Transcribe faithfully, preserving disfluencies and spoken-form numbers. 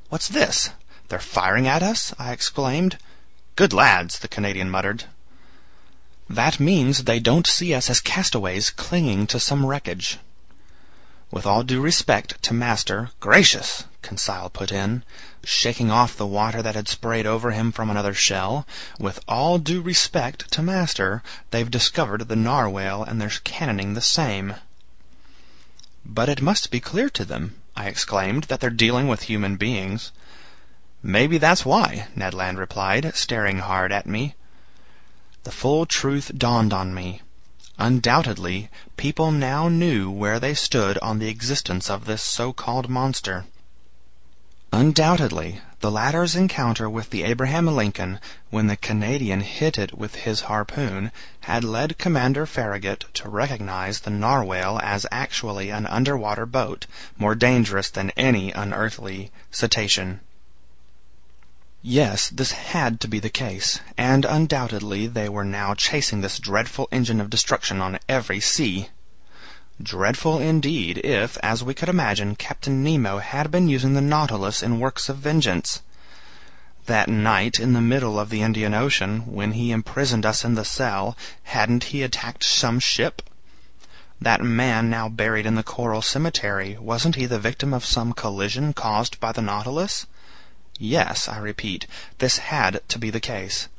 "What's this? They're firing at us?" I exclaimed. "Good lads," the Canadian muttered. "That means they don't see us as castaways clinging to some wreckage." "With all due respect to master—" "Gracious!" Conseil put in, shaking off the water that had sprayed over him from another shell. "With all due respect to master, they've discovered the narwhale and they're cannoning the same." "But it must be clear to them," I exclaimed, "that they're dealing with human beings." "Maybe that's why," Ned Land replied, staring hard at me. The full truth dawned on me. Undoubtedly, people now knew where they stood on the existence of this so-called monster. Undoubtedly, the latter's encounter with the Abraham Lincoln, when the Canadian hit it with his harpoon, had led Commander Farragut to recognize the narwhale as actually an underwater boat, more dangerous than any unearthly cetacean. Yes, this had to be the case, and undoubtedly they were now chasing this dreadful engine of destruction on every sea. Dreadful indeed, if, as we could imagine, Captain Nemo had been using the Nautilus in works of vengeance. That night in the middle of the Indian Ocean, when he imprisoned us in the cell, hadn't he attacked some ship? That man now buried in the coral cemetery, wasn't he the victim of some collision caused by the Nautilus? Yes, I repeat, this had to be the case.